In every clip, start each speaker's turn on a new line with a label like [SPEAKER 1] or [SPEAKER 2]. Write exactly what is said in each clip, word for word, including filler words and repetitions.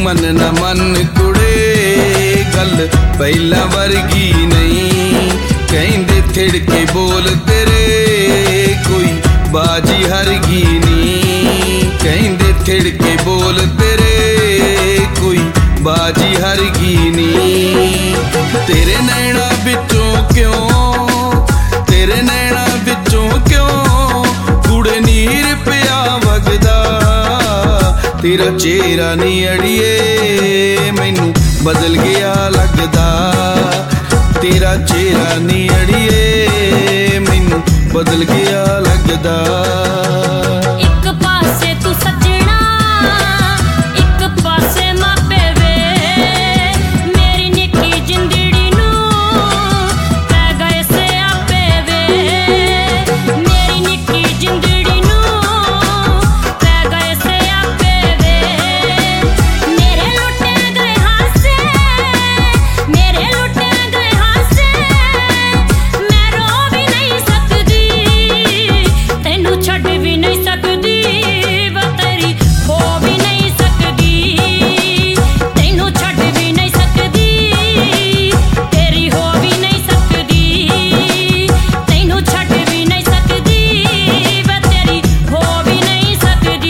[SPEAKER 1] मन न मन कुड़े गल पहला वर्गी नहीं। कहंदे थिड़के बोल तेरे कोई बाजी हरगी नहीं। कहंदे थिड़के बोल तेरे कोई बाजी हरगी नहीं। तेरे नैना बिचों क्यों तेरे नैना बिचों क्यों कुड़े नीर पिया वगदा। तेरा चेहरा नी अड़िए मैनू बदल गया लगदा। तेरा चेहरा नी अड़िए मैनू बदल गया लगदा।
[SPEAKER 2] एक पासे तू सजना एक पासे मापे वे मेरी निक्की जिंदड़ी नू पै गए से आपे वे। मेरी निक्की जिंदड़ी नू पै गए से आपे वे। मेरे लुटे गए हासे मेरे लुटे गए हासे मैं रो भी नहीं सकदी तेनू छड्ड भी नहीं सकदी। तेरी हो भी नहीं सकदी तेनू छड्ड भी नहीं सकदी। तेरी हो भी नहीं सकदी तेनू छड्ड भी नहीं सकदी। तेरी हो भी नहीं सकदी।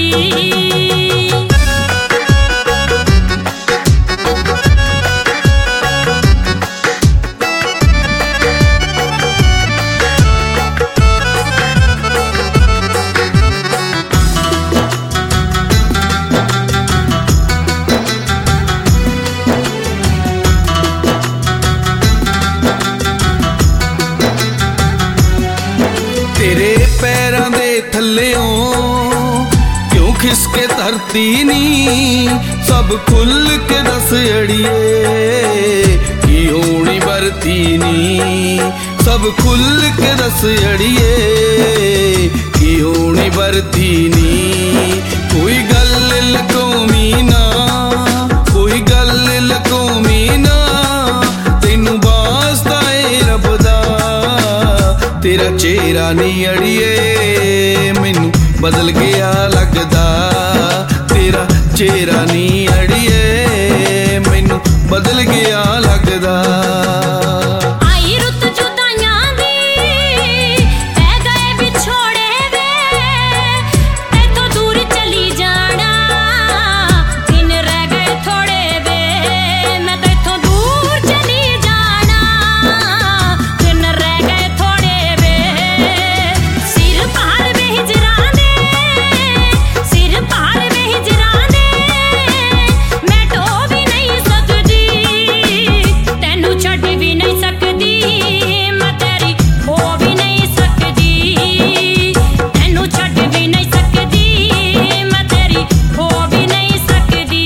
[SPEAKER 1] तेरे पैरां दे थल्लेओं क्यों खिसके धरती नी। सब खुल के दस अड़िए की होनी बरती नी। सब खुल के दस अड़िए की होनी बरती नी। कोई गल लकोमी ना कोई गल लकोमी ना तेनू वास्ता ए रब दा। तेरा चेहरा नी अड़िए मैनू बदल गया लगदा। तेरा चेहरा नी अड़िए मैनू बदल गया लगदा।
[SPEAKER 2] आई रुत जुदाइयां दी पै गए विछोड़े वे तेथों दूर चली जाना। दिन रह गए थोड़े वे मैं तेथों दूर चली जाना। दिन रह गए थोड़े वे सिर पहाड़ वे हिजरां दे सिर पहाड़ वे हिजरां दे मैं ढो भी नहीं सकदी तेनू छड्ड भी नहीं सकदी। मैं तेरी हो भी नहीं सकदी तेनू छड्ड भी नहीं सकदी। मैं तेरी हो भी नहीं सकदी।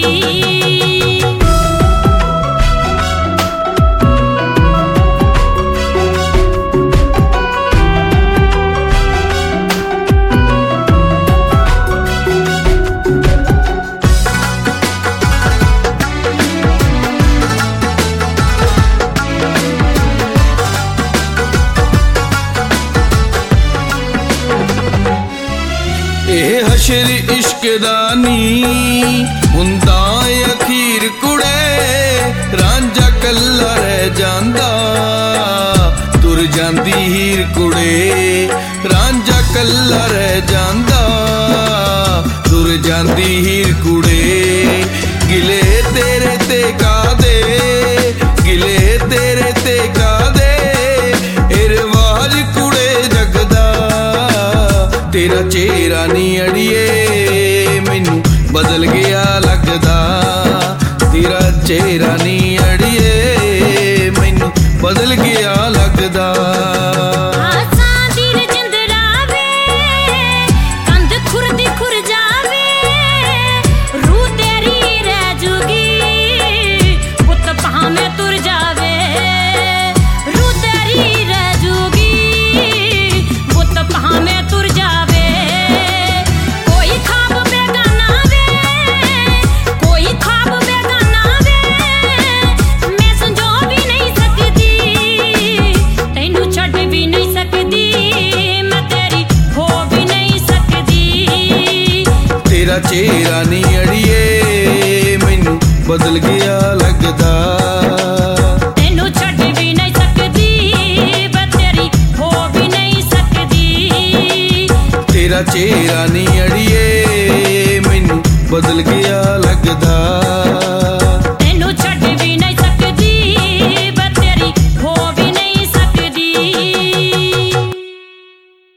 [SPEAKER 1] ਇਹ ਹਸ਼ਰ ਇਸ਼ਕ ਦਾ ਨੀ ਹੁੰਦਾ ਅਖੀਰ ਕੁੜੇ। ਰਾਂਝਾ ਕੱਲਾ ਰਹਿ ਜਾਂਦਾ ਤੁਰ ਜਾਂਦੀ ਹੀਰ ਕੁੜੇ। ਰਾਂਝਾ ਕੱਲਾ ਰਹਿ ਜਾਂਦਾ ਤੁਰ ਜਾਂਦੀ ਹੀਰ ਕੁੜੇ। ਗਿਲੇ ਤੇਰੇ ਤੇ ਕਾਦੇ ਗਿਲੇ ਤੇਰੇ ਤੇ ਕਾਦੇ ਇਹ ਰਿਵਾਜ ਕੁੜੇ ਜਗਦਾ। तेरा चेहरा नी अड़िए मैनू बदल गया लगदा। तेरा चेहरा नी अड़िए मैनू बदल गया लगदा।
[SPEAKER 2] आसां दिल जिंदड़ा वे कंध खुरदी खुर जावे रूह तेरी रह जूगी पुत भावें तुर जावे। रूह तेरी रह जूगी पुत भावें तुर जावे। कोई ख्वाब बेगाना वे कोई ख्वाब बेगाना वे मैं संजो भी नहीं सकदी तेनू छड्ड भी नहीं सकदी। मैं तेरी हो भी नहीं सकदी।
[SPEAKER 1] तेरा चेहरा नी अड़िए मैनू ਬਦਲ ਗਿਆ ਲੱਗਦਾ।
[SPEAKER 2] ਤੈਨੂੰ ਛੱਡ ਵੀ ਨਹੀਂ ਸਕਦੀ ਮੈਂ ਤੇਰੀ ਹੋ ਵੀ ਨਹੀਂ ਸਕਦੀ।
[SPEAKER 1] ਤੇਰਾ ਚਿਹਰਾ ਨੀ ਅੜੀਏ ਮੈਨੂੰ ਬਦਲ ਗਿਆ ਲੱਗਦਾ।